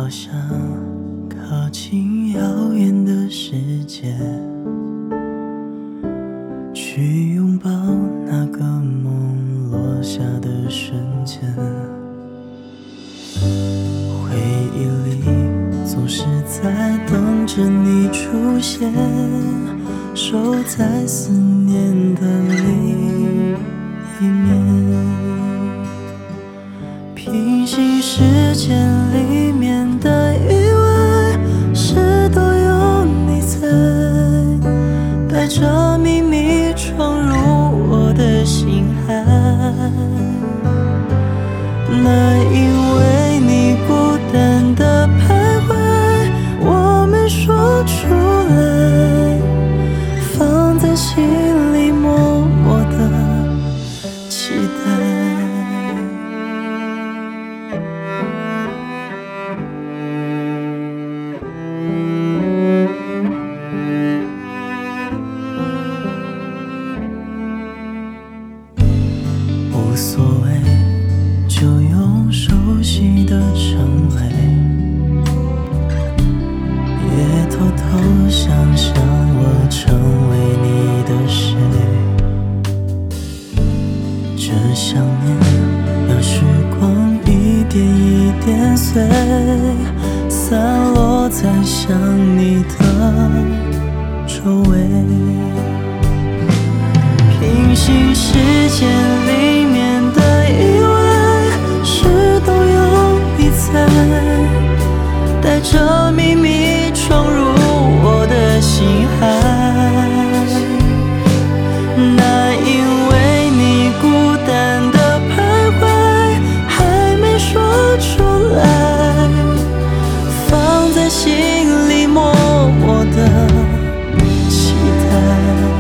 我想靠近遥远的世界，去拥抱那个梦落下的瞬间。回忆里总是在等着你出现，守在思念的另一面。平行世界里面的意外，是都有你在，带着秘密闯入我的心海。那因为你孤单的徘徊，我没说出来，放在心里默默的期待。无所谓，就用熟悉的称谓，也偷偷想象我成为你的谁。这想念让时光一点一点碎，散落在想你的周围。平行世界里面的意外，是都有你在，带着秘密闯入我的心海。那因为你孤单的徘徊，还没说出来，放在心里默默的期待。